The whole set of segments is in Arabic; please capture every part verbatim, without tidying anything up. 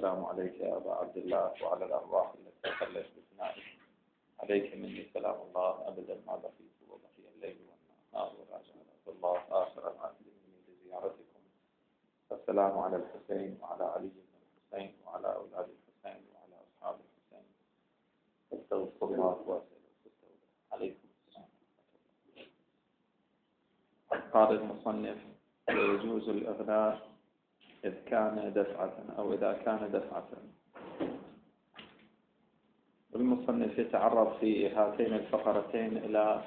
والسلام عليك يا أبا عبد الله وعلى الأرواح التي خلت بثنائك. عليك مني سلام الله أبدا ما بقيت وبقي الليل والنهار وراجع الله آخر العاقلين لزيارتكم. السلام على الحسين وعلى علي بن الحسين وعلى أولاد الحسين وعلى أصحاب الحسين. استغفر الله وأستغفر عليكم السلام. قال المصنف: ويجوز الإغناء إذ كان دفعة أو إذا كان دفعة. المصنف يتعرض في هاتين الفقرتين إلى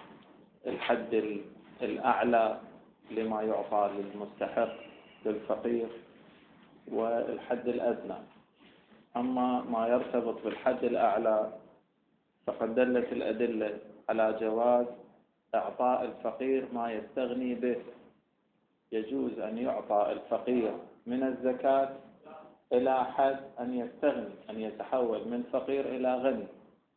الحد الأعلى لما يعطى للمستحق للفقير والحد الأدنى. أما ما يرتبط بالحد الأعلى فقد دلت الأدلة على جواز إعطاء الفقير ما يستغني به. يجوز أن يعطى الفقير من الزكاة إلى حد أن يستغني، أن يتحول من فقير إلى غني،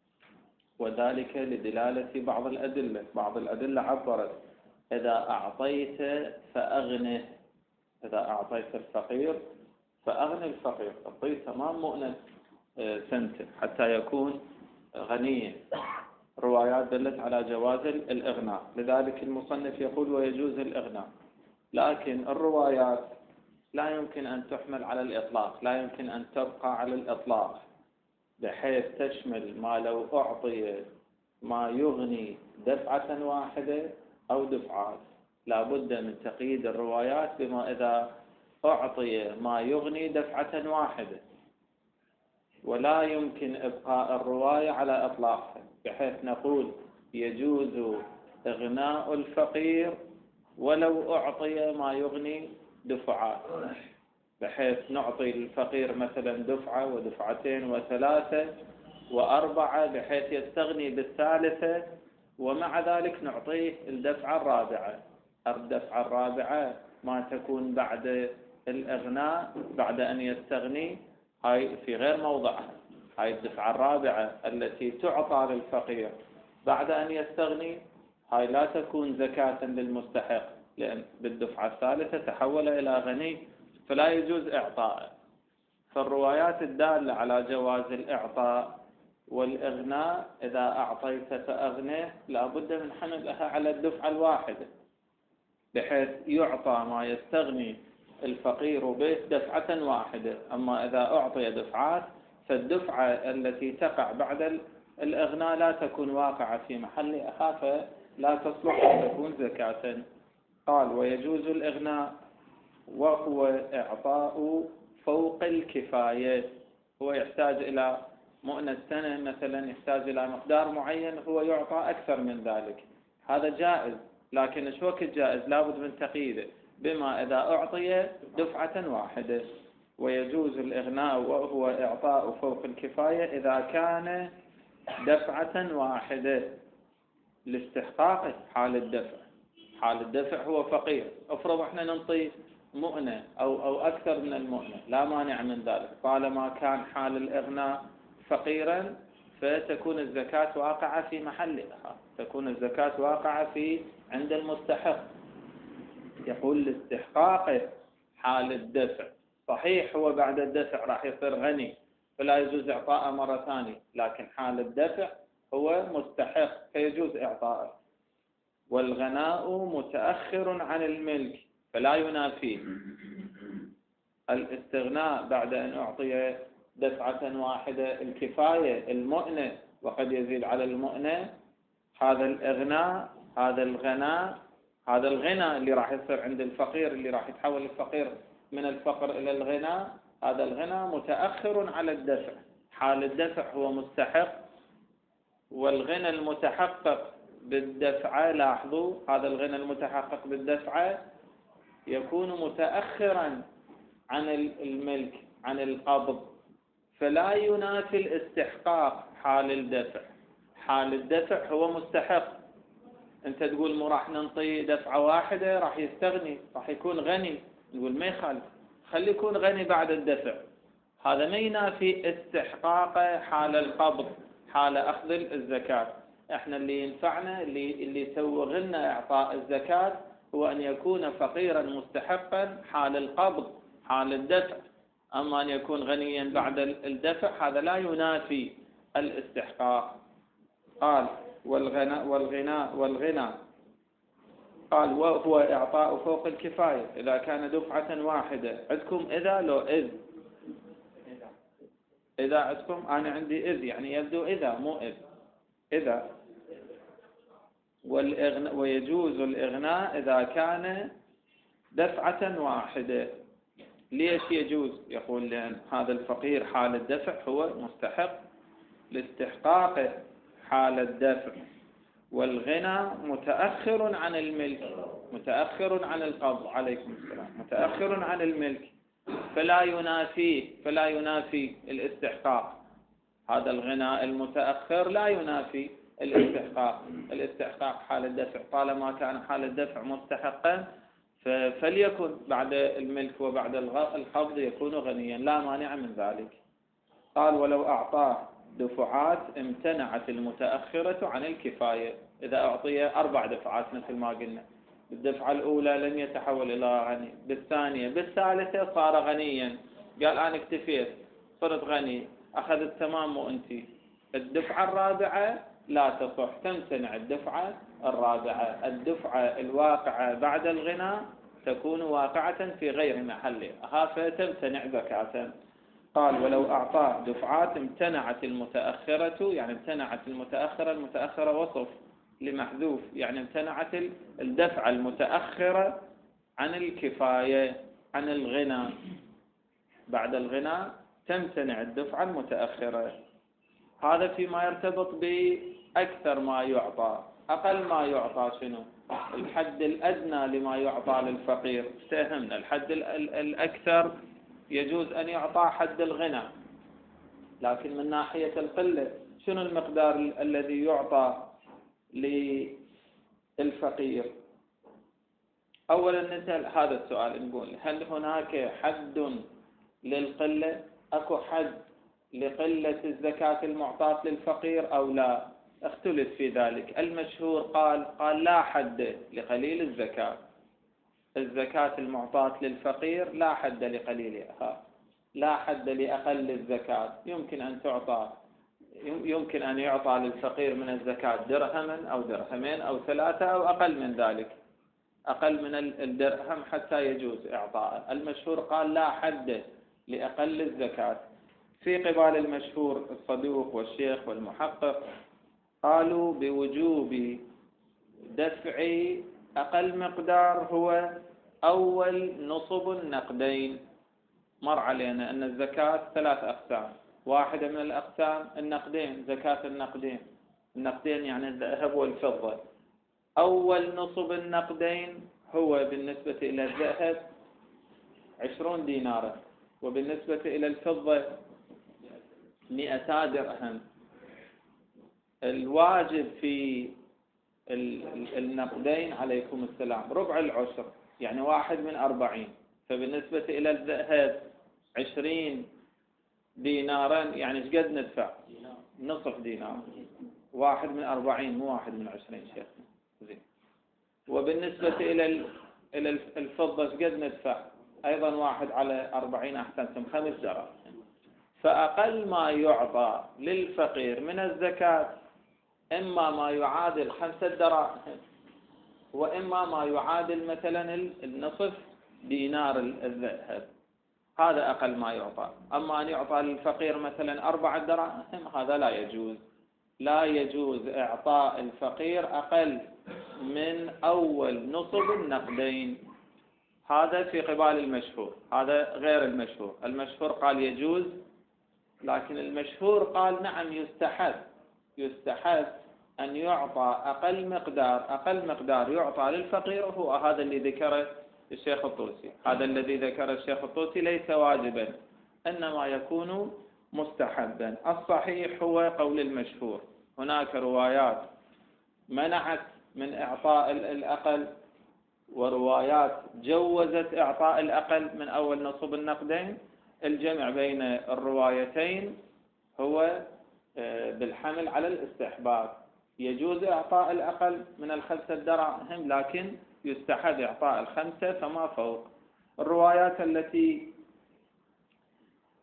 وذلك لدلالة بعض الأدلة. بعض الأدلة عبرت: إذا أعطيت فأغنه، إذا أعطيت الفقير فأغني الفقير، أعطيه تمام مؤنة سنته حتى يكون غنيا. روايات دلت على جواز الإغناء، لذلك المصنف يقول: ويجوز الإغناء. لكن الروايات لا يمكن أن تحمل على الإطلاق، لا يمكن أن تبقى على الإطلاق بحيث تشمل ما لو أعطي ما يغني دفعة واحدة أو دفعات. لا بد من تقييد الروايات بما إذا أعطي ما يغني دفعة واحدة، ولا يمكن إبقاء الرواية على إطلاقها بحيث نقول يجوز إغناء الفقير ولو أعطي ما يغني دفعات، بحيث نعطي الفقير مثلا دفعة ودفعتين وثلاثة وأربعة بحيث يستغني بالثالثة، ومع ذلك نعطيه الدفعة الرابعة. الدفعة الرابعة ما تكون بعد الإغناء بعد أن يستغني، هاي في غير موضعها. هاي الدفعة الرابعة التي تعطى للفقير بعد أن يستغني، هاي لا تكون زكاة للمستحق، لأن بالدفعة الثالثة تحول إلى غني فلا يجوز إعطائه. فالروايات الدالة على جواز الإعطاء والإغناء: إذا أعطيت فأغنيه، لا بد من حملها على الدفعة الواحدة بحيث يعطى ما يستغني الفقير به دفعة واحدة. أما إذا أعطي دفعات فالدفعة التي تقع بعد الإغناء لا تكون واقعة في محلها فلا تصلح أن تكون زكاة. قال: ويجوز الإغناء وهو إعطاء فوق الكفاية. هو يحتاج إلى مؤنة سنة مثلا، يحتاج إلى مقدار معين، هو يعطى أكثر من ذلك، هذا جائز. لكن إيش وقت جائز؟ لابد من تقييده بما إذا أعطي دفعة واحدة. ويجوز الإغناء وهو إعطاء فوق الكفاية إذا كان دفعة واحدة لاستحقاقه حال الدفع. حال الدفع هو فقير، افرض احنا ننطي مؤنة أو, أو أكثر من المؤنة، لا مانع من ذلك طالما كان حال الإغناء فقيرا، فتكون الزكاة واقعة في محلها، تكون الزكاة واقعة في عند المستحق. يقول لاستحقاقه حال الدفع. صحيح هو بعد الدفع راح يصير غني فلا يجوز إعطاءه مرة ثانية، لكن حال الدفع هو مستحق فيجوز إعطاءه. والغناء متأخر عن الملك فلا ينافيه. الاستغناء بعد أن أعطي دفعة واحدة الكفاية المؤنة وقد يزيد على المؤنة، هذا الإغناء، هذا الغناء، هذا الغنى اللي راح يصير عند الفقير، اللي راح يتحول الفقير من الفقر إلى الغنى، هذا الغنى متأخر على الدفع. حال الدفع هو مستحق، والغنى المتحقق بالدفعة، لاحظوا هذا الغنى المتحقق بالدفعة يكون متأخرا عن الملك، عن القبض، فلا ينافي الاستحقاق حال الدفع. حال الدفع هو مستحق. انت تقول مو راح ننطي دفعة واحدة راح يستغني، راح يكون غني، نقول ما يخالف، خلي يكون غني بعد الدفع. هذا ما ينافي استحقاقه حال القبض، حال أخذ الزكاة. احنا اللي ينفعنا، اللي اللي يسوغ لنا إعطاء الزكاة هو أن يكون فقيرا مستحقا حال القبض، حال الدفع. أما أن يكون غنيا بعد الدفع هذا لا ينافي الاستحقاق. قال والغناء والغناء والغنى قال وهو إعطاء فوق الكفاية إذا كان دفعة واحدة. عندكم إذا لو إذ؟ إذا عندكم؟ أنا عندي إذ، يعني يبدو إذا مو إذ. إذا والإغناء ويجوز الإغناء إذا كان دفعة واحدة. ليش يجوز؟ يقول لأن هذا الفقير حال الدفع هو مستحق لاستحقاقه حال الدفع، والغنى متأخر عن الملك، متأخر عن القبض، عليكم السلام، متأخر عن الملك، فلا ينافيه، فلا ينافي الاستحقاق. هذا الغنى المتأخر لا ينافي الاستحقاق. الاستحقاق حال الدفع طالما كان حال الدفع مستحقا فليكن بعد الملك وبعد القبض يكون غنيا، لا مانع من ذلك. قال ولو أعطاه دفعات امتنعت المتأخرة عن الكفاية. إذا أعطي أربع دفعات مثل ما قلنا، بالدفعة الأولى لم يتحول إلى غني، بالثانية بالثالثة صار غنيا، قال أنا اكتفيت صرت غني، أخذ التمام وأنتي. الدفعة الرابعة لا تصح، تمتنع الدفعة الرابعة. الدفعة الواقعة بعد الغنى تكون واقعة في غير محلها فتمتنع زكاة. قال ولو أعطاه دفعات امتنعت المتأخرة، يعني امتنعت المتأخرة، المتأخرة وصف لمحذوف، يعني امتنعت الدفعة المتأخرة عن الكفاية، عن الغنى. بعد الغنى تمتنع الدفعة المتأخرة. هذا فيما يرتبط بأكثر ما يعطى. أقل ما يعطى شنو؟ الحد الأدنى لما يعطى للفقير. استهمنا الحد الأكثر يجوز أن يعطى حد الغنى، لكن من ناحية القلة شنو المقدار الذي يعطى للفقير؟ أولا نسأل هذا السؤال، نقول هل هناك حد للقلة؟ أكو حد لقلة الزكاة المعطاة للفقير أو لا؟ اختلف في ذلك. المشهور قال قال لا حد لقليل الزكاة. الزكاة المعطاة للفقير لا حد لقليلها، لا حد لأقل الزكاة. يمكن أن تعطى، يمكن أن يعطى للفقير من الزكاة درهما أو درهمين أو ثلاثة أو أقل من ذلك، أقل من الدرهم حتى يجوز إعطاء. المشهور قال لا حد لأقل الزكاة. في قبال المشهور الصدوق والشيخ والمحقق قالوا بوجوب دفع أقل مقدار هو أول نصب النقدين. مر علينا أن الزكاة ثلاث أقسام، واحدة من الأقسام النقدين، زكاة النقدين. النقدين يعني الذهب والفضة. أول نصب النقدين هو بالنسبة إلى الذهب عشرون دينارا، وبالنسبة إلى الفضة مئتا درهم. الواجب في النقدين عليكم السلام ربع العشر، يعني واحد من أربعين. فبالنسبة إلى الذهب عشرين دينارا، يعني ايش قد ندفع؟ نصف دينار. واحد من أربعين مو واحد من عشرين شيخ. زين. وبالنسبة إلى إلى الفضة ايش قد ندفع؟ أيضا واحد على أربعين، أحسنتم، خمس دراهم. فأقل ما يعطى للفقير من الزكاة إما ما يعادل خمسة دراهم، وإما ما يعادل مثلا النصف دينار الذهب. هذا أقل ما يعطى. أما أن يعطى للفقير مثلا أربعة دراهم هذا لا يجوز. لا يجوز إعطاء الفقير أقل من أول نصب النقدين. هذا في قبال المشهور، هذا غير المشهور. المشهور قال يجوز، لكن المشهور قال نعم يستحب، يستحب أن يعطى أقل مقدار، أقل مقدار يعطى للفقير، وهو هذا اللي ذكره الشيخ الطوسي. هذا الذي ذكر الشيخ الطوسي ليس واجبا، إنما يكون مستحبا. الصحيح هو قول المشهور. هناك روايات منعت من إعطاء الأقل، وروايات جوزت إعطاء الأقل من أول نصب النقدين. الجمع بين الروايتين هو بالحمل على الاستحباب. يجوز إعطاء الأقل من الخمسة دراهم، لكن يستحب إعطاء الخمسة فما فوق. الروايات التي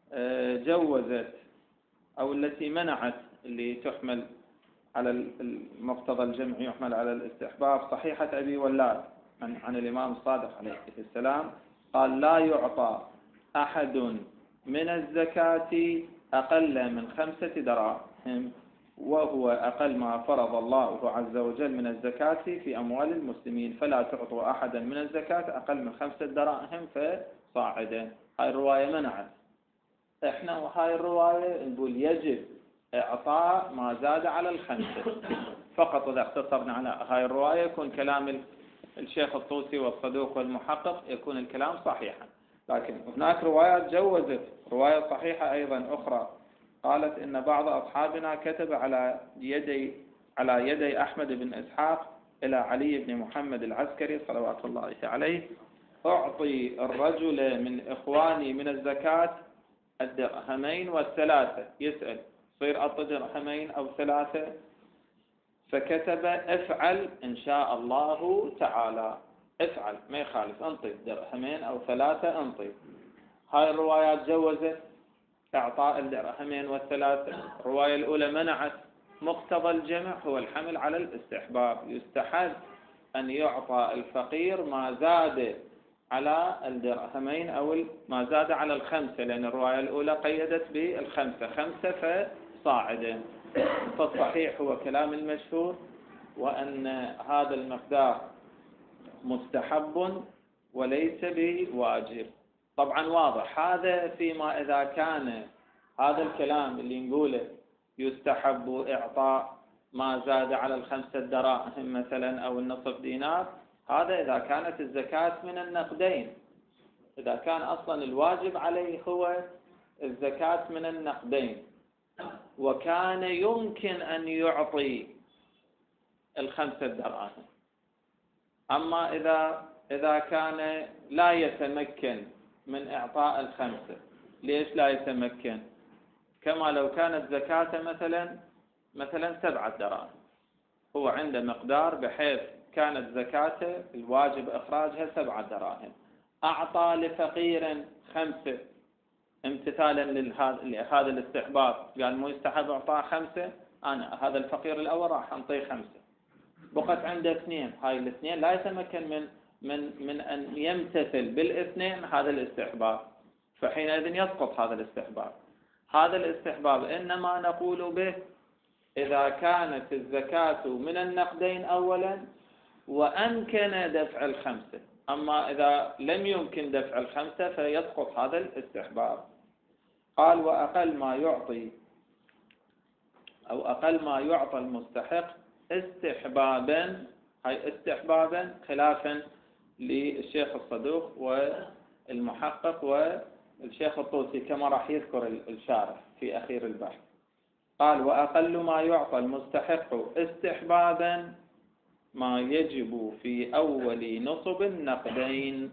جوزت أو التي منعت اللي تحمل على المقتضى الجمع يحمل على الاستحباب صحيحة أبي ولاد عن, عن الإمام الصادق عليه السلام قال لا يعطى أحد من الزكاة أقل من خمسة دراهم وهو أقل ما فرض الله عز وجل من الزكاة في أموال المسلمين، فلا تعطوا أحدا من الزكاة أقل من خمسة دراهم فصاعدا. هاي الرواية منعت. إحنا وهاي الرواية نقول يجب إعطاء ما زاد على الخمسة فقط. إذا اختصرنا على هاي الرواية يكون كلام الشيخ الطوسي والصدوق والمحقق يكون الكلام صحيحا. لكن هناك روايات جوزت، رواية صحيحة أيضا أخرى قالت إن بعض أصحابنا كتب على يدي على يدي أحمد بن إسحاق إلى علي بن محمد العسكري صلوات الله عليه: أعطي الرجل من إخواني من الزكاة الدرهمين والثلاثة. يسأل: صير أعطي درهمين أو ثلاثة؟ فكتب: افعل إن شاء الله تعالى، افعل ما يخالف، انطي درهمين أو ثلاثة انطي. هاي الروايات جوزت إعطاء الدرهمين والثلاثة. الرواية الأولى منعت. مقتضى الجمع هو الحمل على الاستحباب، يستحب أن يعطى الفقير ما زاد على الدرهمين أو ما زاد على الخمسة، لأن الرواية الأولى قيدت بالخمسة، خمسة فصاعدا. فالصحيح هو كلام المشهور، وأن هذا المقدار مستحب وليس بواجب. طبعا واضح هذا فيما إذا كان هذا الكلام اللي نقوله يستحب إعطاء ما زاد على الخمسة دراهم مثلا أو النصف دينار، هذا إذا كانت الزكاة من النقدين. إذا كان أصلا الواجب عليه هو الزكاة من النقدين وكان يمكن أن يعطي الخمسة دراهم. أما إذا إذا كان لا يتمكن من إعطاء الخمسة، ليش لا يتمكن؟ كما لو كانت زكاة مثلا مثلا سبعة دراهم، هو عنده مقدار بحيث كانت زكاته الواجب إخراجها سبعة دراهم، أعطى لفقير خمسة امتثالا لهذا الاستحباب، قال مو يستحب إعطاء خمسة، أنا هذا الفقير الأول راح أنطيه خمسة، بقت عنده اثنين، هاي الاثنين لا يتمكن من من من أن يمتثل بالاثنين هذا الاستحباب، فحينئذ يسقط هذا الاستحباب. هذا الاستحباب إنما نقول به إذا كانت الزكاة من النقدين أولا وأمكن دفع الخمسة، أما إذا لم يمكن دفع الخمسة فيسقط هذا الاستحباب. قال: وأقل ما يعطي أو أقل ما يعطى المستحق استحبابا، هاي استحبابا خلافا للشيخ الصدوق والمحقق والشيخ الطوسي كما راح يذكر الشارح في أخير البحث. قال: وأقل ما يعطى المستحق استحبابا ما يجب في أول نصب النقدين،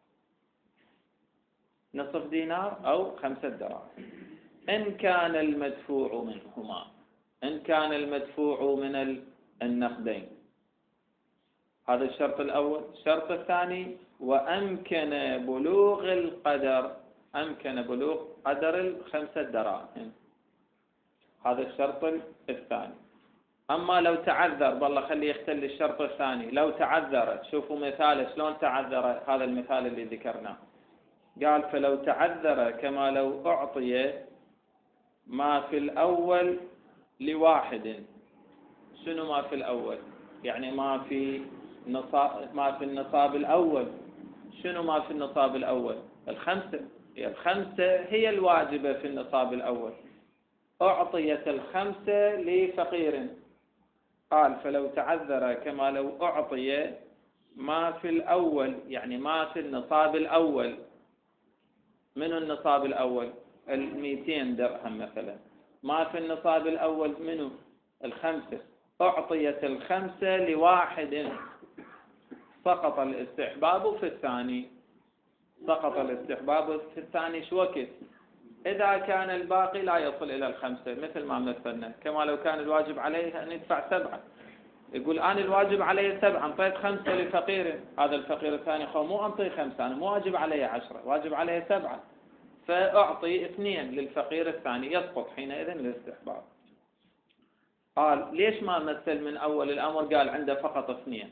نصف دينار أو خمسة دراهم، إن كان المدفوع منهما، إن كان المدفوع من النقدين. هذا الشرط الأول. الشرط الثاني: وأمكن بلوغ القدر، أمكن بلوغ قدر الخمسة دراهم، هذا الشرط الثاني. أما لو تعذر، بالله خلي يختل الشرط الثاني، لو تعذر، شوفوا مثال شلون تعذر هذا المثال اللي ذكرناه. قال: فلو تعذر كما لو أعطي ما في الأول لواحد. شنو ما في الأول؟ يعني ما في نصاب، ما في النصاب الأول. شنو ما في النصاب الأول؟ الخمسة. الخمسة هي الواجبة في النصاب الأول، أعطيت الخمسة لفقير. قال: فلو تعذر كما لو أعطي ما في الأول، يعني ما في النصاب الأول. من النصاب الأول؟ المئتين درهم مثلا. ما في النصاب الأول منه؟ الخمسة. أعطيت الخمسة لواحد، سقط الاستحباب في الثاني. سقط الاستحباب في الثاني شو وقت؟ إذا كان الباقي لا يصل إلى الخمسة، مثل ما مثلنا، كما لو كان الواجب عليه أن يدفع سبعة، يقول أنا الواجب علي سبعة، أنطيت خمسة لفقير، هذا الفقير الثاني خو مو أنطي خمسة، أنا مو واجب علي عشرة، واجب علي سبعة، فأعطي اثنين للفقير الثاني، يسقط حينئذ الاستحباب. قال ليش ما مثل من أول الأمر قال عنده فقط اثنين؟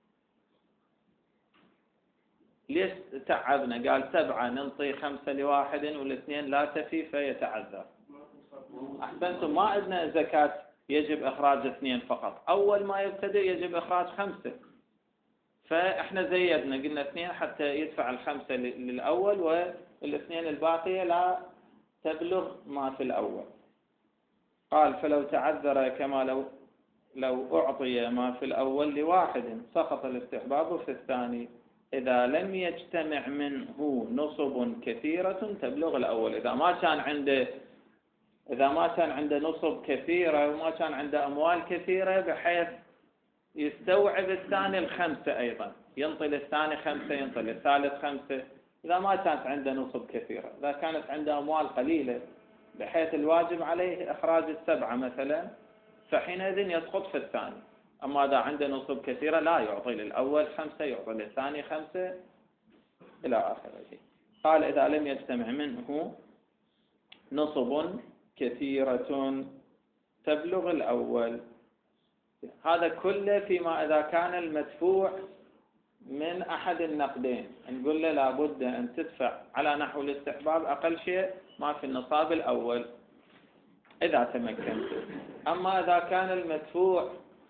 ليش تعبنا؟ قال سبعة ننطي خمسة لواحد والاثنين لا تفي فيتعذر. أحسنتم، ما عندنا زكاة يجب إخراج اثنين فقط، أول ما يبتدئ يجب إخراج خمسة، فإحنا زيدنا قلنا اثنين حتى يدفع الخمسة للأول والاثنين الباقية لا تبلغ ما في الأول. قال فلو تعذر كما لو لو أعطي ما في الأول لواحد سقط الاستحباب في الثاني إذا لم يجتمع منه نصب كثيرة تبلغ الأول. إذا ما كان عنده إذا ما كان عنده نصب كثيرة وما كان عنده أموال كثيرة بحيث يستوعب الثاني الخمسة أيضا، ينطي للثاني خمسة، ينطي للثالث خمسة. إذا ما كانت عنده نصب كثيرة، إذا كانت عنده أموال قليلة بحيث الواجب عليه إخراج السبعة مثلا، فحينئذ يسقط في الثاني. أما إذا عنده نصب كثيرة لا يعطي للأول خمسة، يعطي للثاني خمسة إلى آخره. قال إذا لم يجتمع منه نصب كثيرة تبلغ الأول. هذا كله فيما إذا كان المدفوع من أحد النقدين، نقول له لابد أن تدفع على نحو الاستحباب أقل شيء ما في النصاب الأول إذا تمكنت. أما إذا كان المدفوع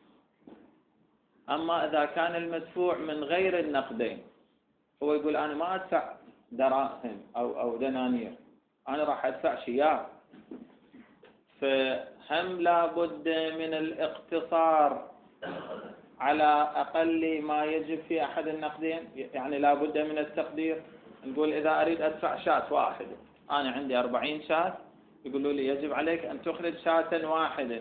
أما إذا كان المدفوع من غير النقدين، هو يقول أنا ما أدفع دراهم أو أو دنانير، أنا راح أدفع شياه، فهم لابد من الاقتصار على أقل ما يجب في أحد النقدين، يعني لابد من التقدير. نقول إذا أريد أدفع شاة واحدة، أنا عندي أربعين شاة، يقولوا لي يجب عليك أن تخرج شاة واحدة.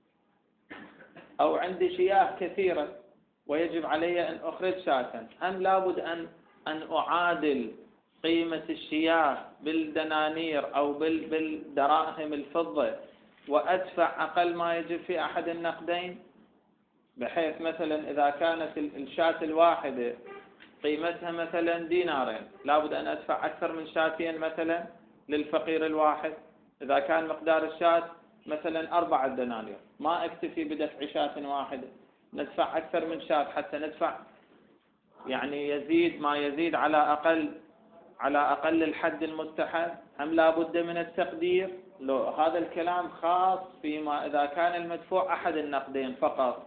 أو عندي شياه كثيرة ويجب علي أن أخرج شاة، هم لابد أن أن أعادل قيمة الشياه بالدنانير أو بالدراهم الفضة وأدفع أقل ما يجب في أحد النقدين، بحيث مثلا إذا كانت الشاة الواحدة قيمتها مثلا دينارين، لابد أن أدفع أكثر من شاتين مثلا للفقير الواحد. إذا كان مقدار الشاة مثلا أربعة دنانير، ما أكتفي بدفع شاة واحدة، ندفع أكثر من شاة حتى ندفع يعني يزيد ما يزيد على أقل على أقل الحد المستحب. هم لابد من التقدير. لو هذا الكلام خاص فيما إذا كان المدفوع أحد النقدين فقط.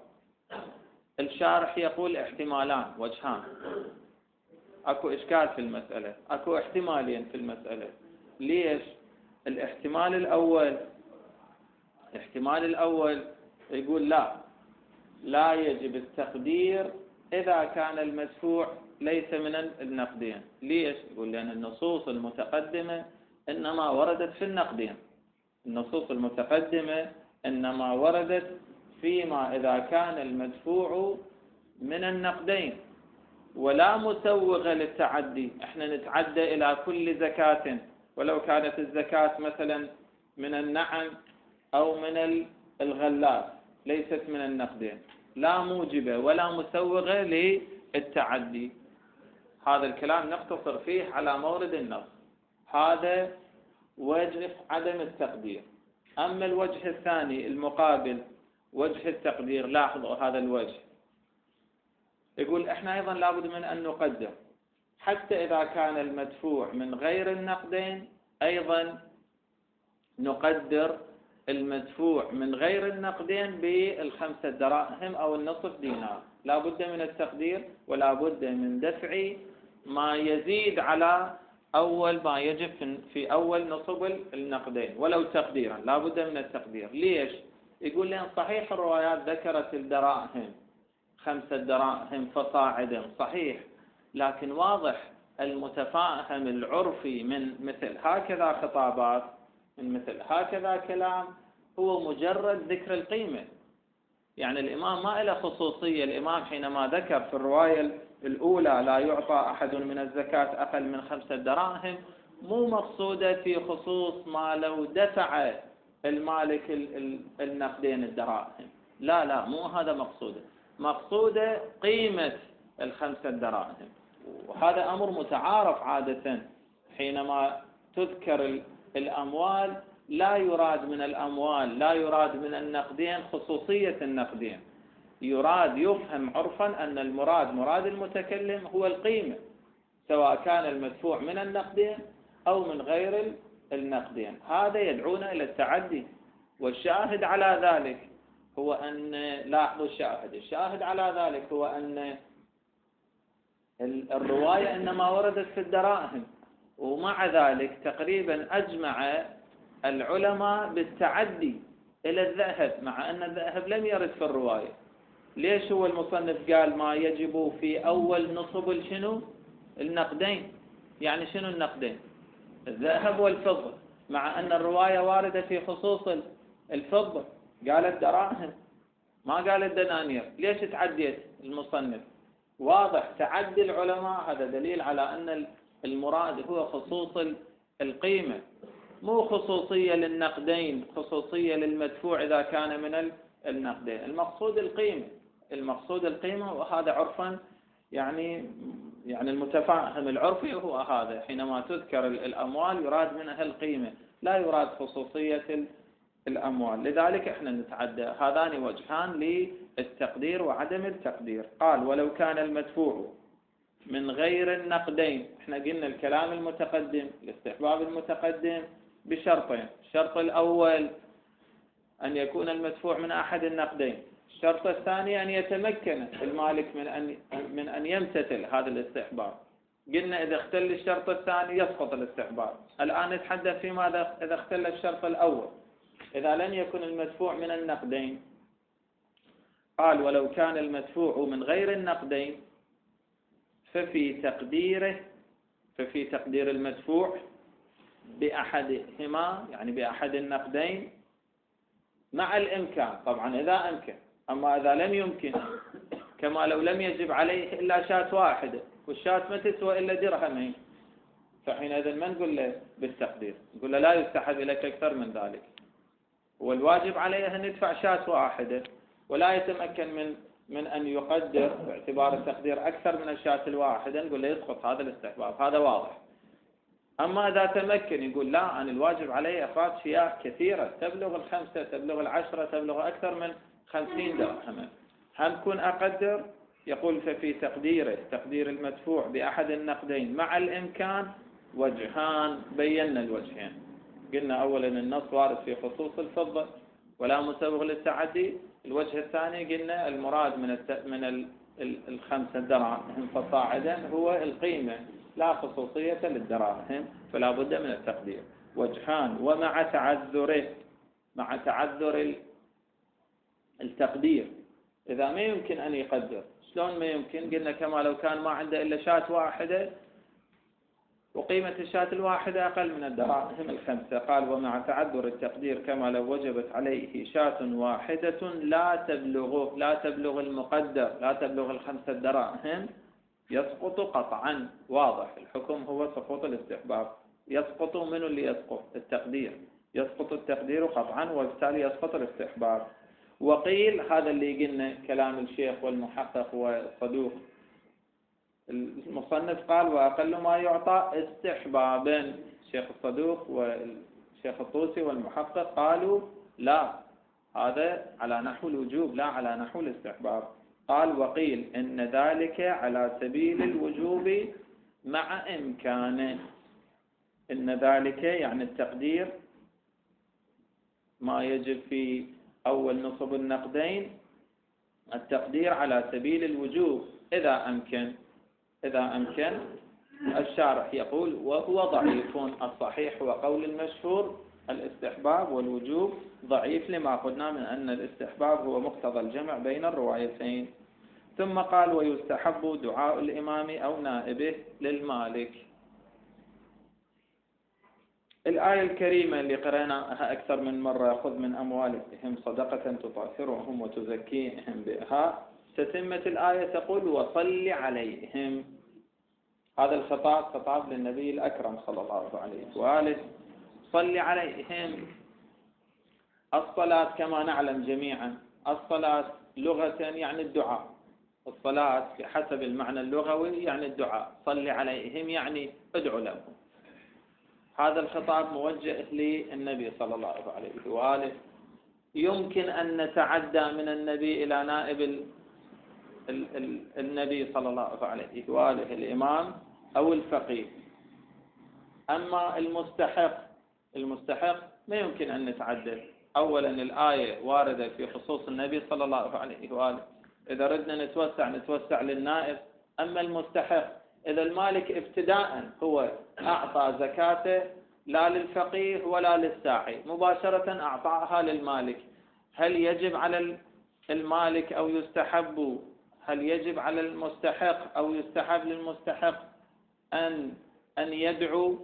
الشارح يقول احتمالان وجهان، أكو إشكال في المسألة، أكو احتمالين في المسألة. ليش؟ الاحتمال الأول الاحتمال الأول يقول لا لا يجب التقدير إذا كان المدفوع ليس من النقدين. ليش؟ يقول لأن النصوص المتقدمة إنما وردت في النقدين، النصوص المتقدمة إنما وردت فيما إذا كان المدفوع من النقدين، ولا مسوغ للتعدي. احنا نتعدى إلى كل زكاة ولو كانت الزكاة مثلا من النعم أو من الغلات ليست من النقدين، لا موجبة ولا مسوغة للتعدي. هذا الكلام نقتصر فيه على مورد النص. هذا وجه عدم التقدير. أما الوجه الثاني المقابل وجه التقدير، لاحظوا هذا الوجه، يقول احنا أيضا لابد من أن نقدر حتى إذا كان المدفوع من غير النقدين، أيضا نقدر المدفوع من غير النقدين بالخمسة دراهم أو النصف دينار. لا بد من التقدير ولا بد من دفع ما يزيد على أول ما يجب في أول نصب النقدين ولو تقديرا، لا بد من التقدير. ليش؟ يقول لأن صحيح الروايات ذكرت الدراهم خمسة دراهم فصاعدا، صحيح، لكن واضح المتفاهم العرفي من مثل هكذا خطابات، من مثل هكذا كلام، هو مجرد ذكر القيمة. يعني الإمام ما له خصوصية. الإمام حينما ذكر في الرواية الأولى لا يعطى أحد من الزكاة أقل من خمسة دراهم، مو مقصودة في خصوص ما لو دفع المالك النقدين الدراهم، لا لا مو هذا مقصوده، مقصوده قيمة الخمسة دراهم. وهذا أمر متعارف عادة حينما تذكر الأموال لا يراد من الأموال، لا يراد من النقدين خصوصية النقدين، يراد يفهم عرفا أن المراد مراد المتكلم هو القيمة، سواء كان المدفوع من النقدين أو من غير النقدين. هذا يدعونا إلى التعدي، والشاهد على ذلك هو أن، لاحظوا الشاهد الشاهد على ذلك هو أن الرواية إنما وردت في الدراهم، ومع ذلك تقريبا أجمع العلماء بالتعدي إلى الذهب، مع أن الذهب لم يرد في الرواية. ليش هو المصنف قال ما يجب في أول نصب شنو؟ النقدين. يعني شنو النقدين؟ الذهب والفضة، مع أن الرواية واردة في خصوص الفضة، قال الدراهم ما قال الدنانير. ليش تعديت المصنف؟ واضح تعدي العلماء، هذا دليل على أن المراد هو خصوص القيمة، مو خصوصية للنقدين، خصوصية للمدفوع إذا كان من النقدين. المقصود القيمة، المقصود القيمة، وهذا عرفا يعني يعني المتفاهم العرفي هو هذا، حينما تذكر الأموال يراد منها القيمة، لا يراد خصوصية الأموال. لذلك احنا نتعدى. هذان وجهان للتقدير وعدم التقدير. قال ولو كان المدفوع من غير النقدين، احنا قلنا الكلام المتقدم الاستحباب المتقدم بشرطين. الشرط الأول أن يكون المدفوع من أحد النقدين، الشرط الثاني أن يتمكن المالك من أن من أن يمتثل هذا الاستحباب. قلنا إذا اختل الشرط الثاني يسقط الاستحباب. الآن نتحدث في ماذا إذا اختل الشرط الأول، إذا لم يكن المدفوع من النقدين. قال ولو كان المدفوع من غير النقدين ففي تقديره ففي تقدير المدفوع بأحدهما، يعني بأحد النقدين مع الإمكان، طبعا إذا أمكن. أما إذا لم يمكن، كما لو لم يجب عليه إلا شاة واحدة والشاة ما تسوى إلا درهمين، فحينئذ ما نقول له بالتقدير، نقول له لا يستحب لك أكثر من ذلك، والواجب عليه أن يدفع شاة واحدة ولا يتمكن من من أن يقدر باعتبار التقدير أكثر من الشاة الواحدة، نقول له يسقط هذا الاستحباب. هذا واضح. أما إذا تمكن يقول لا، أنا الواجب علي إخراج شياه كثيرة تبلغ الخمسة تبلغ العشرة تبلغ أكثر من خمسين درهما، هم كن أقدر، يقول ففي تقديره تقدير المدفوع بأحد النقدين مع الإمكان وجهان. بينا الوجهين، قلنا أولا النص وارد في خصوص الفضة ولا مسوغ للتعدي. الوجه الثاني قلنا المراد من الت... من ال... الخمسة دراهم فصاعدا هو القيمة لا خصوصية للدراهم، فلا بد من التقدير. وجهان ومع تعذره، مع تعذر التقدير، إذا ما يمكن أن يقدر. شلون ما يمكن؟ قلنا كما لو كان ما عنده إلا شاة واحدة وقيمة الشاة الواحدة أقل من الدراهم الخمسة. قال ومع تعذر التقدير كما لو وجبت عليه شاة واحدة لا تبلغ لا تبلغ المقدر لا تبلغ الخمسة دراهم يسقط قطعا. واضح الحكم هو سقوط الاستحباب. يسقط من اللي يسقط؟ التقدير. يسقط التقدير قطعا وبالتالي يسقط الاستحباب. وقيل هذا اللي قلنا كلام الشيخ والمحقق والصدوق. المصنف قال وأقل ما يعطى استحبابا. الشيخ الصدوق والشيخ الطوسي والمحقق قالوا لا، هذا على نحو الوجوب لا على نحو الاستحباب. قال وقيل إن ذلك على سبيل الوجوب مع إمكانه. إن ذلك يعني التقدير ما يجب في أول نصب النقدين، التقدير على سبيل الوجوب إذا أمكن. إذا أمكن. الشارح يقول وهو ضعيف. الصحيح هو قول المشهور الاستحباب، والوجوب ضعيف لما قلنا من أن الاستحباب هو مقتضى الجمع بين الروايتين. ثم قال ويستحب دعاء الإمام أو نائبه للمالك. الآية الكريمة اللي قرأناها أكثر من مرة خذ من أموالهم صدقة تطهرهم وتزكيهم بها، تتمة الآية تقول وصل عليهم. هذا الخطاب خطاب للنبي الأكرم صلى الله عليه وآله. صل عليهم. الصلاة كما نعلم جميعا الصلاة لغة يعني الدعاء. الصلاة بحسب المعنى اللغوي يعني الدعاء. صل عليهم يعني ادعو لهم. هذا الخطاب موجه للنبي صلى الله عليه وآله. يمكن أن نتعدى من النبي إلى نائب ال ال ال النبي صلى الله عليه وآله الإمام أو الفقيه. أما المستحق المستحق ما يمكن أن نتعدى. أولا الآية واردة في خصوص النبي صلى الله عليه وآله، إذا ردنا نتوسع نتوسع للنائب. أما المستحق، إذا المالك ابتداء هو أعطى زكاته لا للفقيه ولا للساعي، مباشرة أعطاها للمالك، هل يجب على المالك أو يستحب هل يجب على المستحق أو يستحب للمستحق أن أن يدعو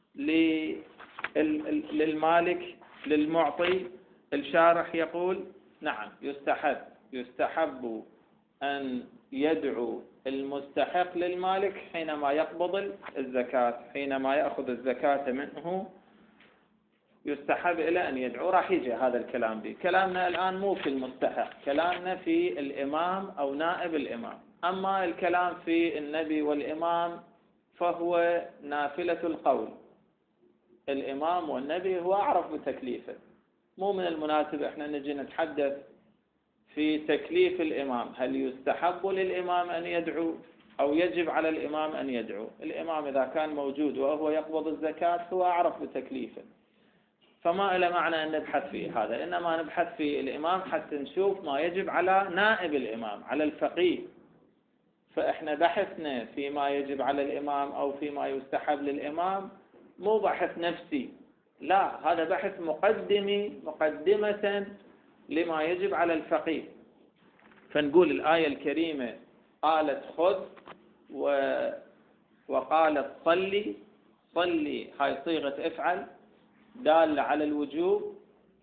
للمالك للمعطي؟ الشارح يقول نعم، يستحب يستحب أن يدعو المستحق للمالك حينما يقبض الزكاة، حينما يأخذ الزكاة منه يستحب إلى أن يدعو. راح يجي هذا الكلام به. كلامنا الآن مو في المستحق، كلامنا في الإمام أو نائب الإمام. أما الكلام في النبي والإمام فهو نافلة القول. الإمام والنبي هو أعرف بتكليفه، مو من المناسب إحنا نجي نتحدث في تكليف الإمام، هل يستحب للإمام أن يدعو أو يجب على الإمام أن يدعو. الإمام إذا كان موجود وهو يقبض الزكاة هو أعرف بتكليفه، فما إلى معنى أن نبحث فيه هذا، إنما نبحث في الإمام حتى نشوف ما يجب على نائب الإمام، على الفقيه. فإحنا بحثنا فيما يجب على الإمام أو فيما يستحب للإمام مو بحث نفسي، لا، هذا بحث مقدمي مقدمة لما يجب على الفقيه. فنقول الآية الكريمة قالت خذ و... وقالت صلي. صلي هاي صيغة افعل دالة على الوجوب،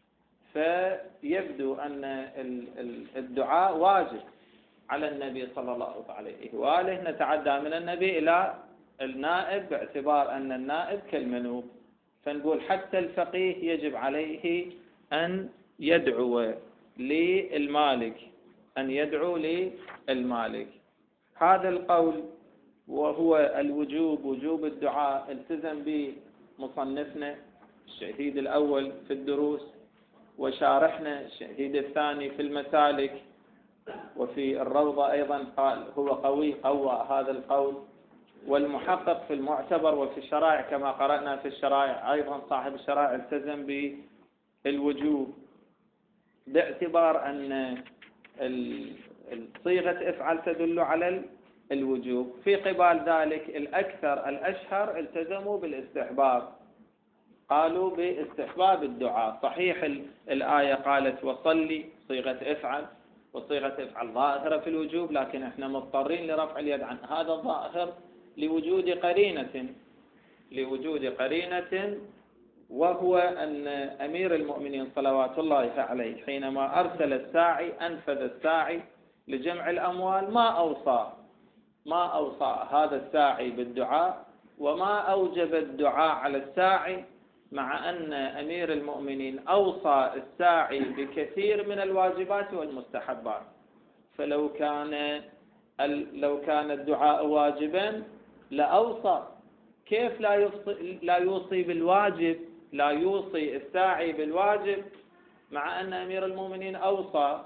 فيبدو أن الدعاء واجب على النبي صلى الله عليه وآله. نتعدى من النبي إلى النائب باعتبار أن النائب كالمنوب، فنقول حتى الفقيه يجب عليه أن يدعو للمالك أن يدعو للمالك. هذا القول وهو الوجوب، وجوب الدعاء، التزم به مصنفنا الشهيد الأول في الدروس، وشارحنا الشهيد الثاني في المسالك، وفي الروضة أيضا قال هو قوي قوى هذا القول، والمحقق في المعتبر وفي الشرائع كما قرأنا في الشرائع أيضا صاحب الشرائع التزم بالوجوب، باعتبار أن صيغة افعل تدل على الوجوب. في قبال ذلك الأكثر الأشهر التزموا بالاستحباب، قالوا باستحباب الدعاء. صحيح الآية قالت وصلي صيغة افعل، وصيغة افعل ظاهرة في الوجوب، لكن احنا مضطرين لرفع اليد عن هذا الظاهر لوجود قرينة لوجود قرينة وهو أن أمير المؤمنين صلوات الله عليه حينما أرسل الساعي أنفذ الساعي لجمع الأموال، ما أوصى ما أوصى هذا الساعي بالدعاء، وما أوجب الدعاء على الساعي، مع أن أمير المؤمنين أوصى الساعي بكثير من الواجبات والمستحبات. فلو كان لو كان الدعاء واجبا لأوصى، كيف لا يوصي لا يوصي بالواجب لا يوصي الساعي بالواجب مع أن أمير المؤمنين أوصى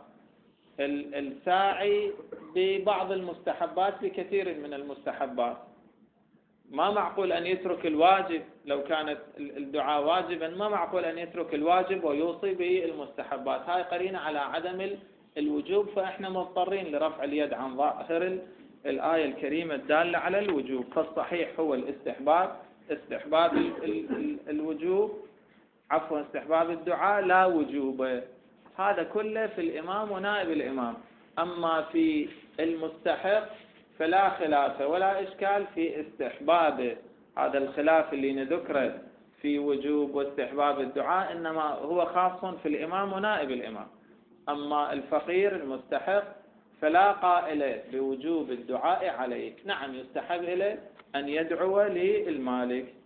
الساعي ببعض المستحبات بكثير من المستحبات؟ ما معقول أن يترك الواجب، لو كانت الدعاء واجبا ما معقول أن يترك الواجب ويوصي بالمستحبات. هاي قرينة على عدم الوجوب، فإحنا مضطرين لرفع اليد عن ظاهر الآية الكريمة الدالة على الوجوب. فالصحيح هو الاستحباب، استحباب الوجوب عفوا استحباب الدعاء لا وجوب. هذا كله في الإمام ونائب الإمام. أما في المستحق فلا خلاف ولا إشكال في استحباب، هذا الخلاف اللي نذكره في وجوب واستحباب الدعاء إنما هو خاص في الإمام ونائب الإمام. أما الفقير المستحق فلا قائل بوجوب الدعاء عليه، نعم يستحب إليه أن يدعو للمالك.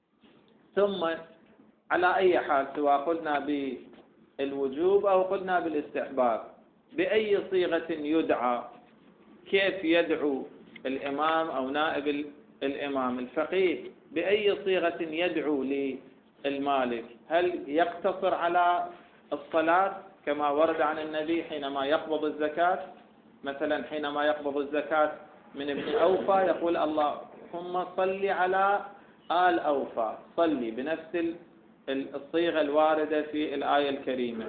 ثم على أي حال سواء قلنا بالوجوب أو قلنا بالاستحباب، بأي صيغة يدعى، كيف يدعو الإمام أو نائب الإمام؟ الفقيه بأي صيغة يدعو للمالك؟ هل يقتصر على الصلاة كما ورد عن النبي حينما يقبض الزكاة؟ مثلا حينما يقبض الزكاة من ابن أوفى يقول اللهم صل على آل أوفى، صلي بنفس الصيغة الواردة في الآية الكريمة.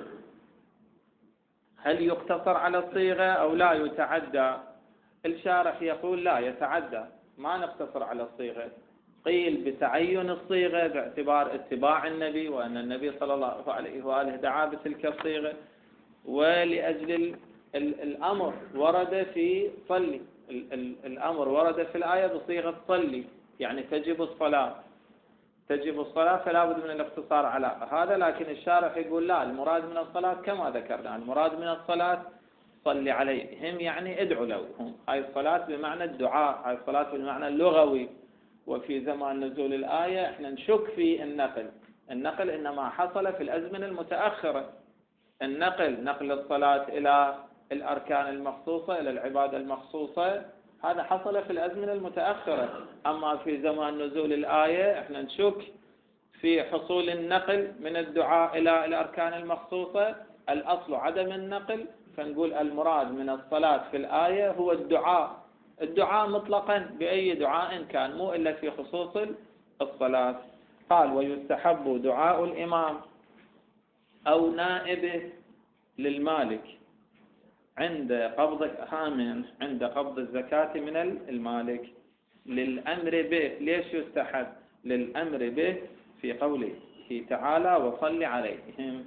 هل يقتصر على الصيغة أو لا يتعدى؟ الشارح يقول لا يتعدى، ما نقتصر على الصيغة. قيل بتعين الصيغة باعتبار اتباع النبي، وأن النبي صلى الله عليه وآله دعا بتلك الصيغة، ولأجل الأمر ورد في صلي، الأمر ورد في الآية بصيغة صلي، يعني تجب الصلاة، تجب الصلاة، فلا بد من الاقتصار على هذا. لكن الشارح يقول لا، المراد من الصلاة كما ذكرنا، المراد من الصلاة صل عليهم يعني ادعو لهم. هاي الصلاة بمعنى الدعاء، هاي الصلاة بالمعنى اللغوي. وفي زمان نزول الآية احنا نشك في النقل، النقل إنما حصل في الأزمنة المتأخرة، النقل نقل الصلاة إلى الأركان المخصوصة، إلى العبادة المخصوصة، هذا حصل في الأزمنة المتأخرة. أما في زمان نزول الآية احنا نشك في حصول النقل من الدعاء إلى الأركان المخصوصة، الأصل عدم النقل، فنقول المراد من الصلاة في الآية هو الدعاء، الدعاء مطلقا بأي دعاء كان، مو إلا في خصوص الصلاة. قال ويستحب دعاء الإمام أو نائبه للمالك عند قبض هامن عند قبض الزكاة من المالك للأمر به. ليش يستحب؟ للأمر به في قوله تعالى وصل عليهم،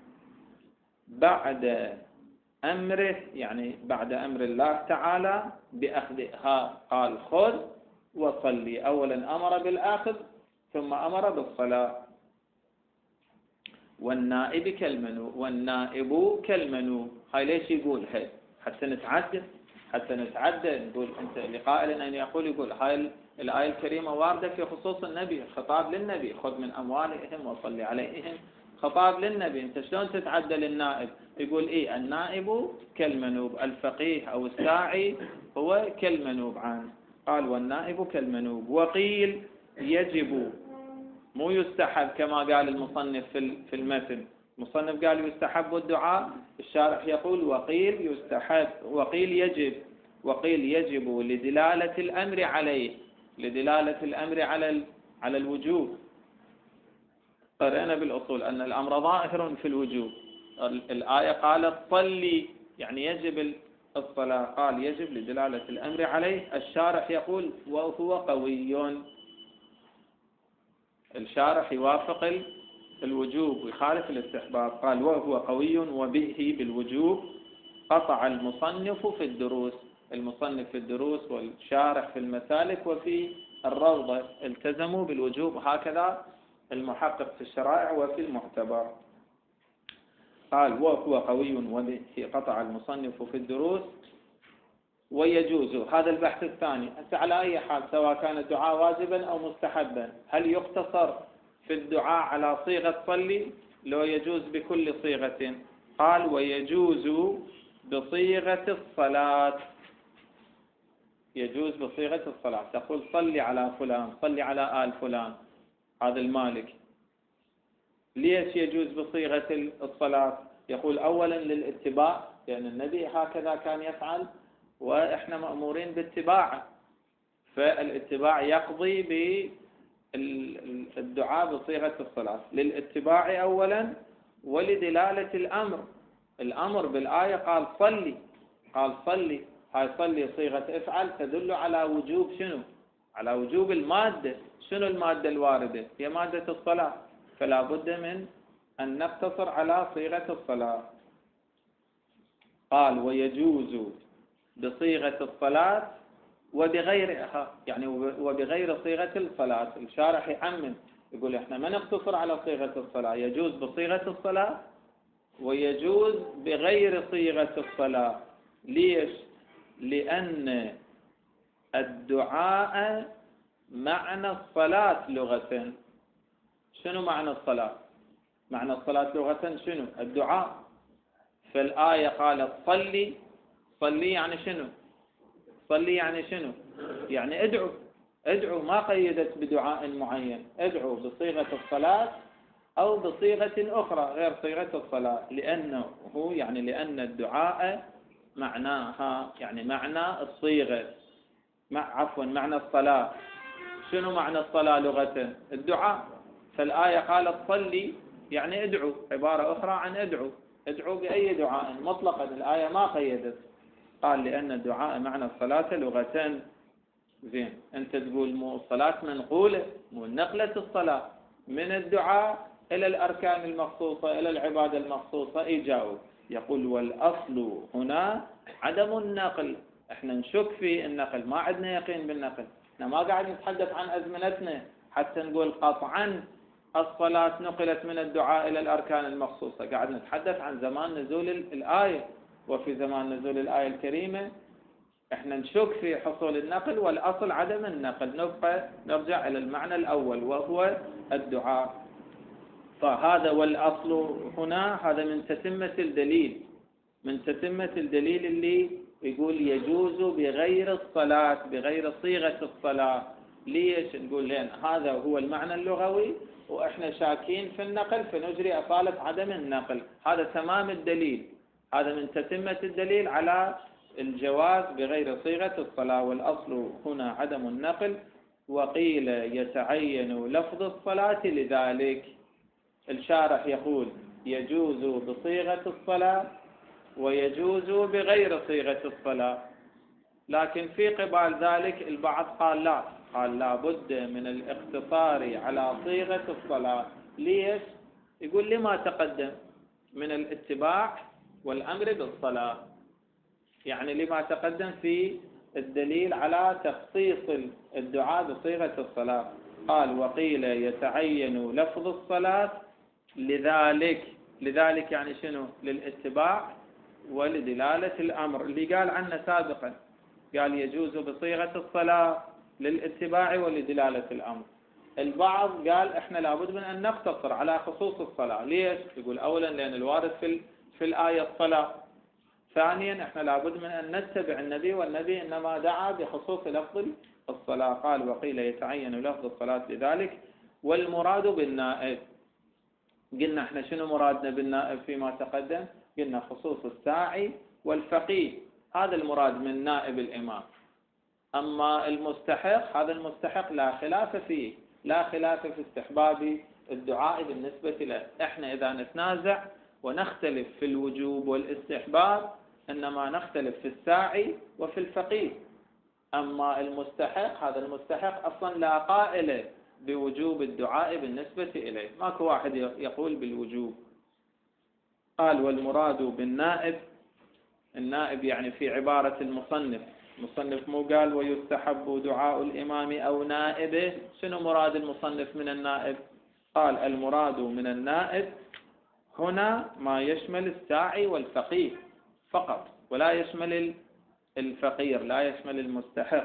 بعد أمره يعني بعد أمر الله تعالى بأخذها، قال خذ وصلي، أولا أمر بالأخذ ثم أمر بالصلاة. والنائب كالمنوب، والنائب كالمنوب، هاي ليش يقول هاي؟ حتى نتعدد، حتى نتعدد نقول أنت لقائل أن يقول يقول هاي الآية الكريمة واردة في خصوص النبي، خطاب للنبي، خذ من أموالهم وصل عليهم، خطاب للنبي، أنت شلون تتعدى للنائب؟ يقول إيه النائب كالمنوب، الفقيه أو الساعي هو كالمنوب عنه. قال والنائب كالمنوب. وقيل يجب مو يستحب كما قال المصنف في المتن، المصنف قال يستحب الدعاء، الشارح يقول وقيل يستحب، وقيل يجب، وقيل يجب لدلالة الأمر عليه، لدلالة الأمر على على الوجوب. قرأنا بالأصول أن الأمر ظاهر في الوجوب، الآية قالت صلي يعني يجب الصلاة، قال يجب لدلالة الأمر عليه. الشارح يقول وهو قوي، الشارح يوافق الوجوب ويخالف الاستحباب، قال وهو قوي وبه بالوجوب قطع المصنف في الدروس، المصنف في الدروس والشارح في المسالك وفي الروضة التزموا بالوجوب، هكذا المحقق في الشرائع وفي المعتبر. قال وهو قوي وبه قطع المصنف في الدروس ويجوز. هذا البحث الثاني. على أي حال سواء كان الدعاء واجبا أو مستحبا، هل يقتصر في الدعاء على صيغة صلي لو يجوز بكل صيغة؟ قال ويجوز بصيغة الصلاة، يجوز بصيغة الصلاة، تقول صلي على فلان، صلي على آل فلان، هذا المالك. ليش يجوز بصيغة الصلاة؟ يقول أولا للاتباع، لأن النبي هكذا كان يفعل وإحنا مأمورين باتباعه، فالاتباع يقضي بالدعاء بصيغة الصلاة، للاتباع أولا ولدلالة الأمر، الأمر بالآية قال صلي، قال صلي، هاي صلي صيغة افعل تدل على وجوب شنو؟ على وجوب المادة. شنو المادة الواردة؟ هي مادة الصلاة، فلا بد من أن نقتصر على صيغة الصلاة. قال ويجوز بصيغة الصلاة وبغيرها، يعني وبغير صيغة الصلاة. الشارح يعمم يقول احنا ما نقتصر على صيغة الصلاة، يجوز بصيغة الصلاة ويجوز بغير صيغة الصلاة. ليش؟ لأن الدعاء معنى الصلاة لغة. شنو معنى الصلاة؟ معنى الصلاة لغة شنو؟ الدعاء. فالآية قالت صلي، صلي يعني شنو؟ صلي يعني شنو؟ يعني ادعو، ادعو، ما قيدت بدعاء معين، ادعو بصيغة الصلاة أو بصيغة أخرى غير صيغة الصلاة، لأنه هو يعني لأن الدعاء معناها يعني معنى الصيغة، مع عفوا معنى الصلاة. شنو معنى الصلاة لغة؟ الدعاء. فالآية قالت صلي يعني ادعو، عبارة أخرى عن ادعو، ادعو بأي دعاء مطلقا، الآية ما قيدت. قال لأن الدعاء معنى الصلاة لغة. زين، أنت تقول مو الصلاة منقولة، مو نقلة الصلاة من الدعاء إلى الأركان المخصوصة إلى العبادة المخصوصة. يجاوب يقول والأصل هنا عدم النقل. احنا نشك في النقل، ما عندنا يقين بالنقل، احنا ما قاعد نتحدث عن أزمنتنا حتى نقول قطعا الصلاة نقلت من الدعاء إلى الأركان المخصوصة، قاعد نتحدث عن زمان نزول الآية. وفي زمان نزول الآية الكريمة احنا نشك في حصول النقل، والأصل عدم النقل، نبقى نرجع إلى المعنى الأول وهو الدعاء. فهذا والأصل هنا هذا من تتمة الدليل، من تتمة الدليل اللي يقول يجوز بغير الصلاة، بغير صيغة الصلاة. ليش نقول؟ لأن هذا هو المعنى اللغوي وإحنا شاكين في النقل، فنجري أصالة عدم النقل. هذا تمام الدليل، هذا من تتمة الدليل على الجواز بغير صيغة الصلاة. والأصل هنا عدم النقل. وقيل يتعين لفظ الصلاة لذلك. الشارح يقول يجوز بصيغة الصلاة ويجوز بغير صيغة الصلاة، لكن في قبال ذلك البعض قال لا، قال لا بد من الاقتصار على صيغة الصلاة. ليش؟ يقول لما تقدم من الاتباع والأمر بالصلاة، يعني لما تقدم في الدليل على تخصيص الدعاء بصيغة الصلاة. قال وقيل يتعين لفظ الصلاة لذلك. لذلك يعني شنو؟ للاتباع ولدلالة الأمر اللي قال عنه سابقا، قال يجوز بصيغة الصلاة للاتباع ولدلالة الأمر. البعض قال احنا لابد من أن نقتصر على خصوص الصلاة. ليش؟ يقول أولا لأن الوارد في, في الآية الصلاة، ثانيا احنا لابد من أن نتبع النبي، والنبي إنما دعا بخصوص لفظ الصلاة. قال وقيل يتعين لفظ الصلاة لذلك. والمراد بالنائب، قلنا احنا شنو مرادنا بالنائب فيما تقدم؟ قلنا خصوص الساعي والفقيه، هذا المراد من نائب الإمام. أما المستحق، هذا المستحق لا خلاف فيه، لا خلاف في استحباب الدعاء بالنسبة له. احنا إذا نتنازع ونختلف في الوجوب والاستحباب إنما نختلف في الساعي وفي الفقيه. أما المستحق، هذا المستحق أصلا لا قائل بوجوب الدعاء بالنسبة إليه، ماكو واحد يقول بالوجوب. قال والمراد بالنائب، النائب يعني في عبارة المصنف، المصنف مو قال ويستحب دعاء الإمام أو نائبه، شنو مراد المصنف من النائب؟ قال المراد من النائب هنا ما يشمل الساعي والفقيه فقط، ولا يشمل الفقير، لا يشمل المستحق.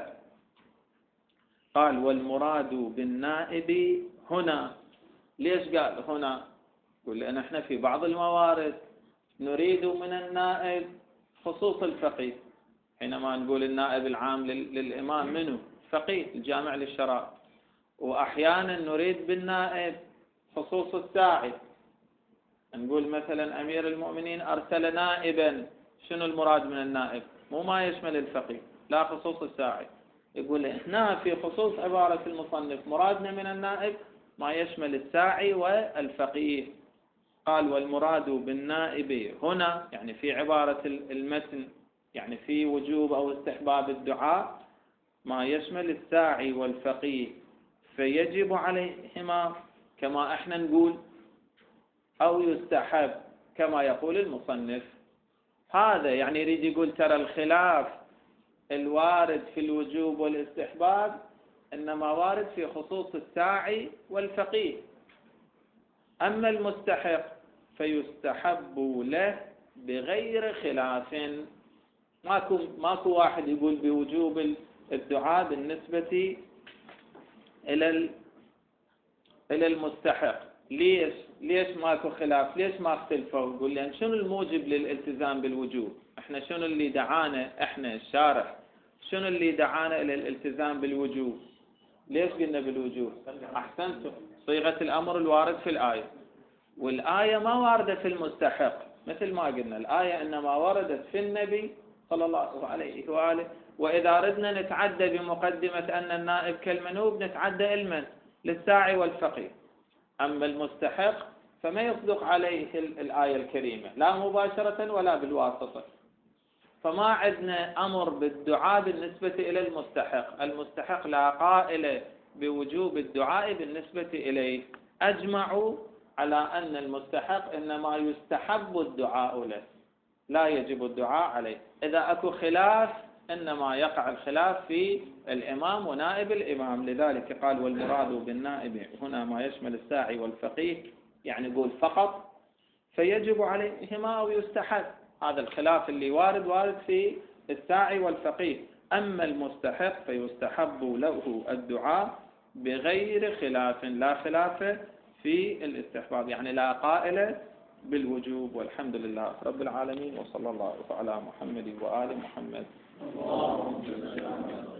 قال والمراد بالنائب هنا. ليش قال هنا؟ يقول لأن احنا في بعض الموارد نريد من النائب خصوص الفقيه، حينما نقول النائب العام للإمام منه فقيه الجامع للشرائع، وأحيانا نريد بالنائب خصوص الساعي، نقول مثلا أمير المؤمنين أرسل نائبا، شنو المراد من النائب؟ مو ما يشمل الفقيه، لا خصوص الساعي. يقول هنا في خصوص عبارة المصنف مرادنا من النائب ما يشمل الساعي والفقيه. قال والمراد بالنائب هنا يعني في عبارة المتن، يعني في وجوب أو استحباب الدعاء ما يشمل الساعي والفقيه، فيجب عليهما كما احنا نقول أو يستحب كما يقول المصنف. هذا يعني يريد يقول ترى الخلاف الوارد في الوجوب والاستحباب إنما وارد في خصوص الساعي والفقيه، أما المستحق فيستحب له بغير خلاف. ماكو ماكو واحد يقول بوجوب الدعاء بالنسبة إلى إلى المستحق. ليش؟ ليش ماكو خلاف؟ ليش ما اختلفوا؟ يقول لأن شنو الموجب للالتزام بالوجوب؟ احنا شنو اللي دعانا، احنا الشارح شنو اللي دعانا إلى الالتزام بالوجوب؟ ليش قلنا بالوجوب؟ أحسنتم، صيغة الأمر الوارد في الآية، والآية ما واردة في المستحق، مثل ما قلنا الآية إنما وردت في النبي صلى الله عليه وآله. وإذا ردنا نتعدى بمقدمة أن النائب كالمنوب نتعدى علما للساعي والفقيه. أما المستحق فما يصدق عليه الآية الكريمة لا مباشرة ولا بالواسطة، فما عندنا أمر بالدعاء بالنسبة إلى المستحق. المستحق لا قائل بوجوب الدعاء بالنسبة إليه. أجمعوا على أن المستحق إنما يستحب الدعاء له، لا يجب الدعاء عليه. إذا أكو خلاف إنما يقع الخلاف في الإمام ونائب الإمام. لذلك قال والمراد بالنائب هنا ما يشمل الساعي والفقيه، يعني يقول فقط، فيجب عليهما أو يستحب. هذا الخلاف اللي وارد وارد في الساعي والفقيه. أما المستحق فيستحب له الدعاء بغير خلاف، لا خلاف في الاستحباب، يعني لا قائل بالوجوب. والحمد لله رب العالمين، وصلى الله على محمد وآل محمد.